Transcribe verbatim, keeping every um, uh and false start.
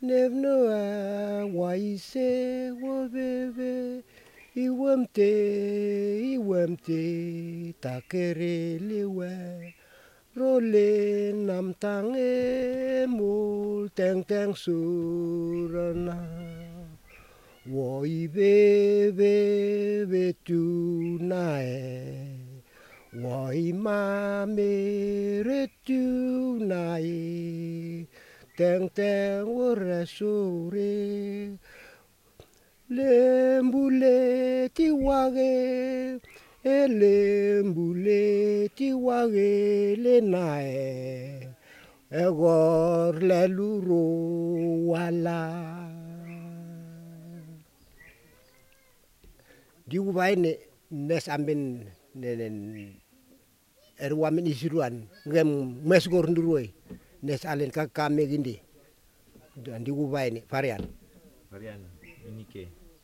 Nevnoa waise wobebe iwemte iwemte takerelewe role nam tange mul teng teng surana woi bebe betu nae woi mame retu nae teng teng ore sore lembule tiwage elembule tiwage lenae egor leluro wala diubaine nes amben nenen erwamin isiruan ngem mesgor nduroi nes alen kakame gindi dan diubaine varian Varian, inike.